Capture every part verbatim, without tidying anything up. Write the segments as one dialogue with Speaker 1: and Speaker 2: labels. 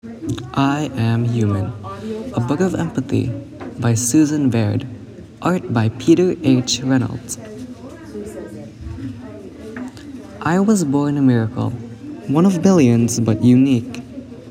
Speaker 1: I Am Human, a book of empathy by Susan Baird, art by Peter H. Reynolds. I was born a miracle, one of billions but unique.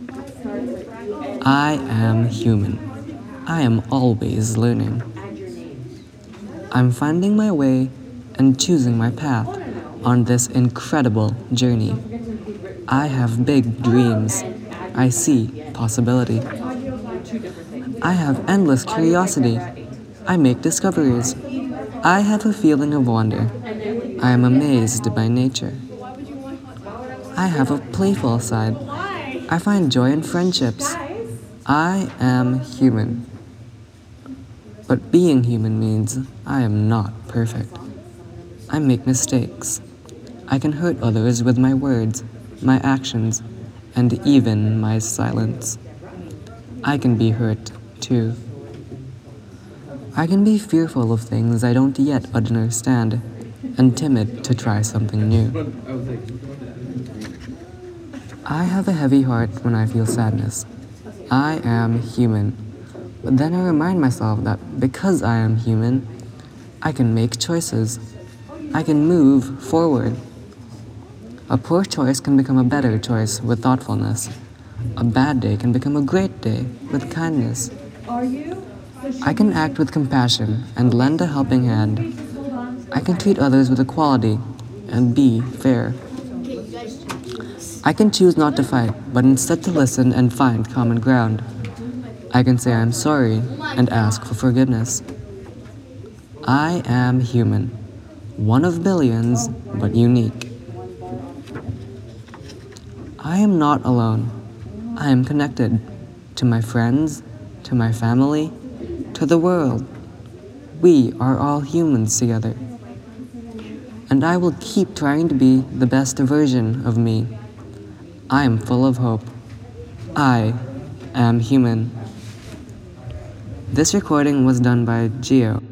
Speaker 1: I am human. I am always learning. I'm finding my way and choosing my path on this incredible journey. I have big dreams. I see possibility. I have endless curiosity. I make discoveries. I have a feeling of wonder. I am amazed by nature. I have a playful side. I find joy in friendships. I am human. But being human means I am not perfect. I make mistakes. I can hurt others with my words, my actions, and even my silence. I can be hurt, too. I can be fearful of things I don't yet understand, and timid to try something new. I have a heavy heart when I feel sadness. I am human. But then I remind myself that because I am human, I can make choices. I can move forward. A poor choice can become a better choice with thoughtfulness. A bad day can become a great day with kindness. I can act with compassion and lend a helping hand. I can treat others with equality and be fair. I can choose not to fight, but instead to listen and find common ground. I can say I'm sorry and ask for forgiveness. I am human, one of billions, but unique. I am not alone. I am connected to my friends, to my family, to the world. We are all humans together. And I will keep trying to be the best version of me. I am full of hope. I am human. This recording was done by Geo.